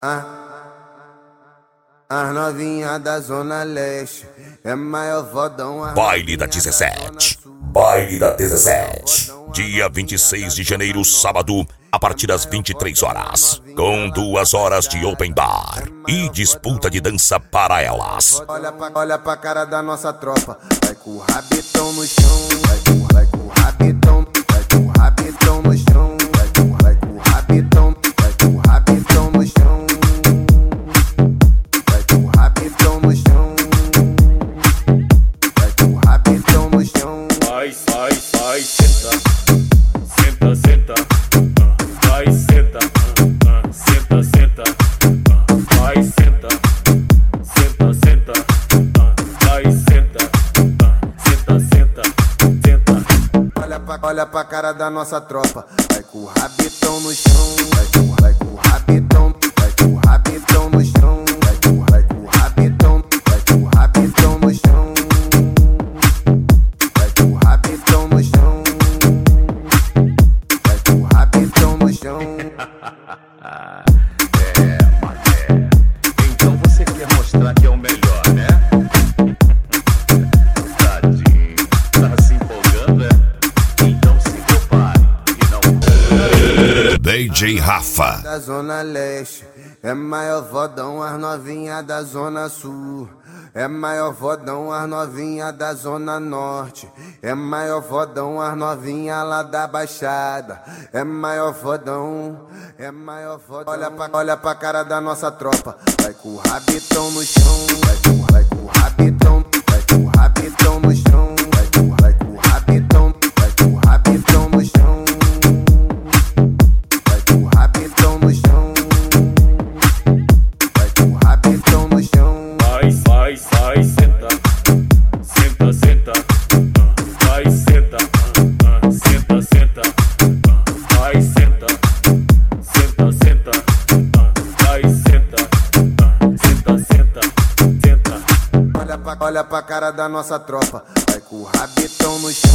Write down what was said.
As novinha da Zona Leste é maior fodão. Baile da 17. Baile da 17. Dia 26 de janeiro, sábado, a partir das 23 horas. Com 2 horas de open bar e disputa de dança para elas. Olha pra cara da nossa tropa. Vai com o rabetão no chão. Vai com o rabetão. Vai com o rabetão no chão. Vai com o rabetão. Vai com o rabetão no chão. Vai com o rabetão no chão. Vai com o rabetão no chão. Vai, senta. Senta, senta. Vai, senta. Senta, senta. Vai, senta. Senta, senta. Vai, senta. Senta, senta. Senta. Olha pra cara da nossa tropa. Vai com o rabetão no chão. Vai com o rabetão. Vai com o rabetão no chão. Vai com o rabetão. Vai com o rabetão no chão. Vai com o rabetão no chão. Vai com o rabetão no chão. Mané. Então você quer mostrar que é o melhor, né? Tadinho. Tá se empolgando, é? Então se prepare e não... DJ Rafa. Da Zona Leste é maior fodão, as novinha da Zona Sul. É maior fodão, as novinha da Zona Norte. É maior fodão, as novinha lá da Baixada. É maior fodão, é maior fodão. Olha pra cara da nossa tropa. Vai com o rabetão no chão. Vai com o rabetão. Vai com o rabetão no chão. Vai com o rabetão. Vai com o rabetão no chão. Vai com o rabetão no chão. Vai com o rabetão no chão. Vai, senta. Senta, senta. Vai, senta. Senta, senta. Vai, senta. Senta, senta. Vai, senta. Senta, senta. Senta. Olha pra cara da nossa tropa. Vai com o rabetão no chão.